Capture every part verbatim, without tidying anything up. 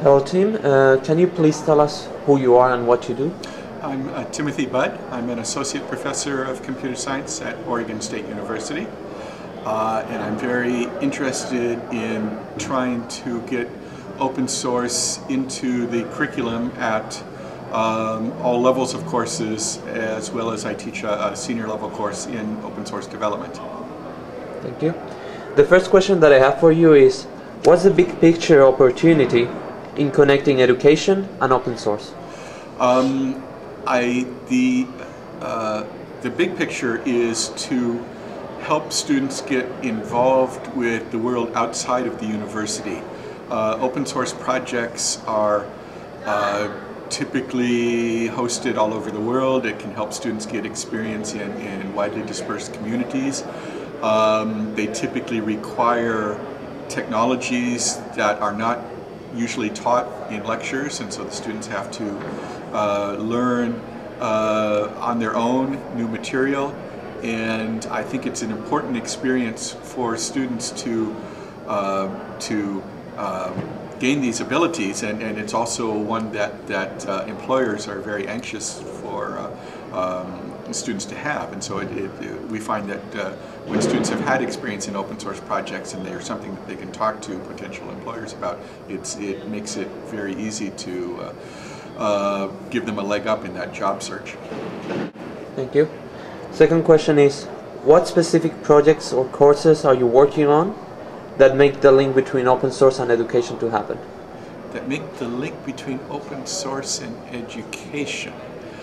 Hello, Tim. Uh, can you please tell us who you are and what you do? I'm uh, Timothy Budd. I'm an associate professor of computer science at Oregon State University. Uh, and I'm very interested in trying to get open source into the curriculum at um, all levels of courses, as well as I teach a, a senior level course in open source development. Thank you. The first question that I have for you is, what's the big picture opportunity in connecting education and open source? Um, I the uh, the big picture is to help students get involved with the world outside of the university. Uh, open source projects are uh, typically hosted all over the world. It can help students get experience in, in widely dispersed communities. Um, they typically require technologies that are not usually taught in lectures, and so the students have to uh, learn uh, on their own new material. And I think it's an important experience for students to uh, to uh, gain these abilities, and, and it's also one that that uh, employers are very anxious for uh, um, students to have. And so it, it, it, we find that uh, when students have had experience in open source projects and they're something that they can talk to potential employers about, it's it makes it very easy to uh, uh, give them a leg up in that job search. Thank you. Second question is, what specific projects or courses are you working on that make the link between open source and education to happen? That make the link between open source and education.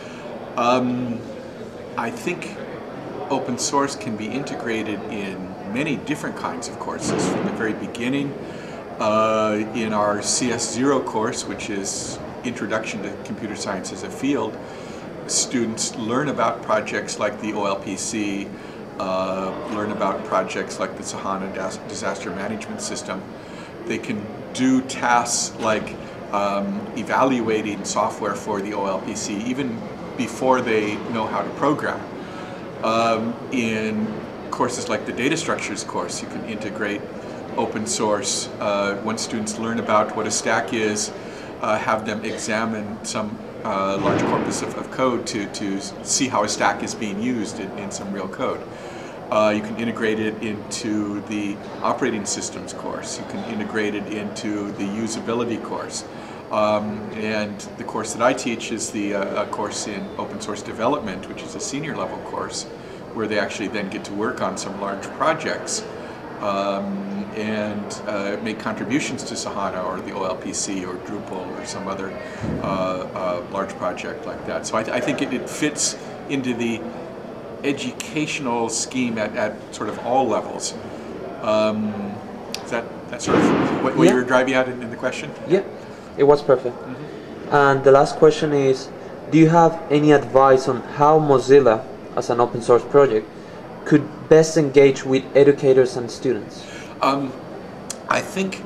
Um, I think open source can be integrated in many different kinds of courses from the very beginning. Uh, in our C S zero course, which is Introduction to Computer Science as a Field, students learn about projects like the O L P C, uh, learn about projects like the Sahana disaster management system. They can do tasks like um, evaluating software for the O L P C even before they know how to program. Um, in courses like the data structures course, you can integrate open source. Uh, once students learn about what a stack is, uh, have them examine some Uh, large corpus of, of code to, to see how a stack is being used in, in some real code. Uh, you can integrate it into the operating systems course. You can integrate it into the usability course. Um, and the course that I teach is the uh, a course in open source development, which is a senior level course, where they actually then get to work on some large projects um, and uh, make contributions to Sahana or the O L P C or Drupal or some other uh, uh, large project like that. So I, th I think it, it fits into the educational scheme at, at sort of all levels. Um, is that, that sort of what, what yeah. you were driving at in, in the question? Yeah, it was perfect. Mm-hmm. And the last question is, do you have any advice on how Mozilla, as an open source project, could best engage with educators and students? Um, I think,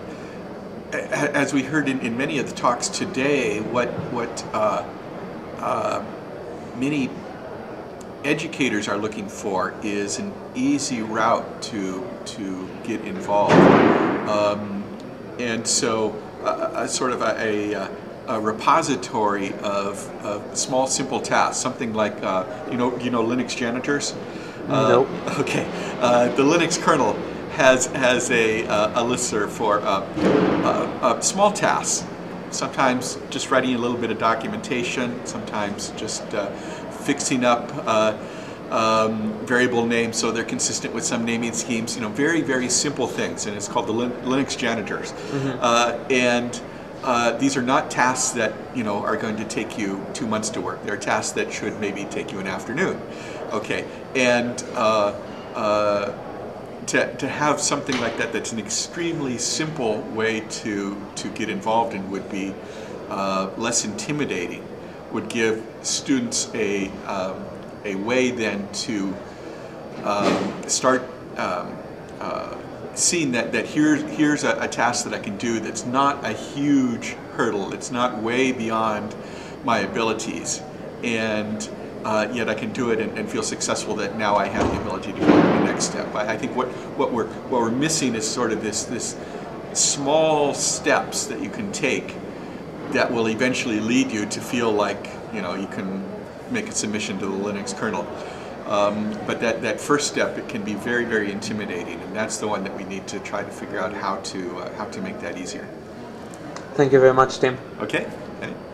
as we heard in, in many of the talks today, what what uh, uh, many educators are looking for is an easy route to to get involved, um, and so uh, a sort of a, a, a repository of, of small, simple tasks, something like uh, you know you know Linux janitors. Uh, nope. Okay, uh, the Linux kernel has has a uh, a listserv for uh, uh, uh, small tasks. Sometimes just writing a little bit of documentation. Sometimes just uh, fixing up uh, um, variable names so they're consistent with some naming schemes. You know, very very simple things, and it's called the Lin Linux janitors. Mm-hmm. uh, and uh, these are not tasks that you know are going to take you two months to work. They're tasks that should maybe take you an afternoon. Okay, and uh, uh, to, to have something like that that's an extremely simple way to, to get involved in would be uh, less intimidating, would give students a, um, a way then to um, start um, uh, seeing that, that here's, here's a, a task that I can do that's not a huge hurdle, it's not way beyond my abilities. And Uh, yet I can do it and, and feel successful that now I have the ability to go to the next step. I, I think what, what, we're, what we're missing is sort of this, this small steps that you can take that will eventually lead you to feel like, you know, you can make a submission to the Linux kernel. Um, but that, that first step, it can be very, very intimidating, and that's the one that we need to try to figure out how to uh, how to make that easier. Thank you very much, Tim. Okay.